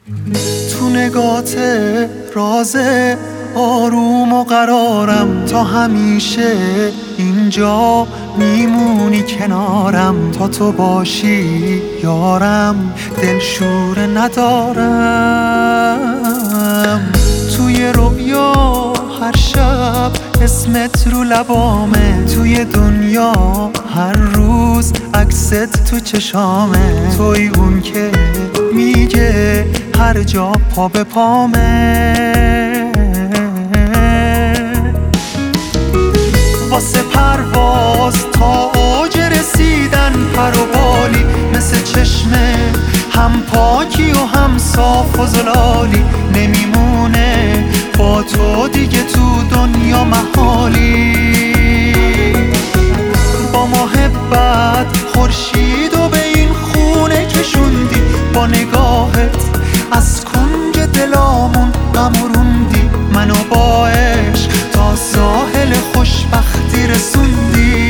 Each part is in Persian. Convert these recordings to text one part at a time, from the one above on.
تو نگات رازه آروم و قرارم، تا همیشه اینجا میمونی کنارم، تا تو باشی یارم دلشوره ندارم. توی رویا هر شب اسمت رو لبامه، توی دنیا هر روز عکست تو چشامه، توی اون که میگه هر جا پا به پامه. واسه پرواز تا اوج رسیدن پر و بالی، مثل چشمه هم پاکی و هم صاف و زلالی، نمیمونه با تو دیگه تو دنیا محالی. با محبت خورشید و به این خونه کشوندی، با نگاهت از کنج دلامون غم روندی، منو با عشق تا ساحل خوشبختی رسوندی.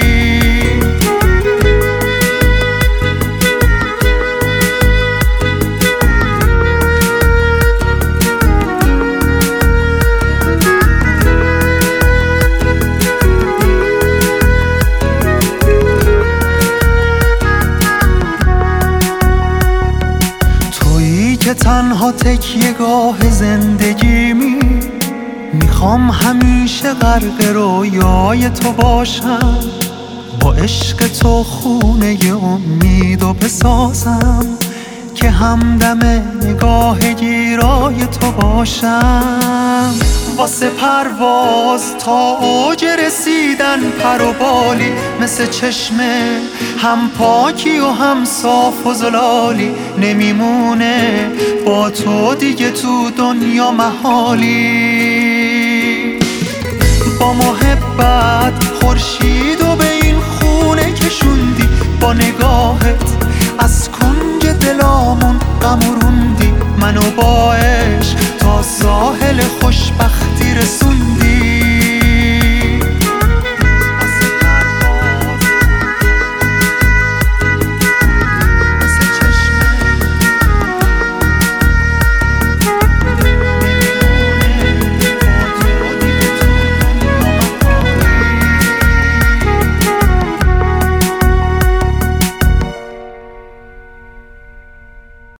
که تنها تکیه‌گاه زندگیمی، میخوام همیشه غرق رویای تو باشم، با عشق تو خونه امیدو بسازم، که همدم نگاه گیرای تو باشم. واسه پرواز تا اوج رسیدن پر و بالی، مثل چشمه هم پاکی و هم صاف و زلالی، نمیمونه با تو دیگه تو دنیا محالی. با محبت خورشید و به این خونه کشوندی، با نگاهت از کنج دلامون غم روندی، منو با عشق تا ساحل خوشبختی رسوندی.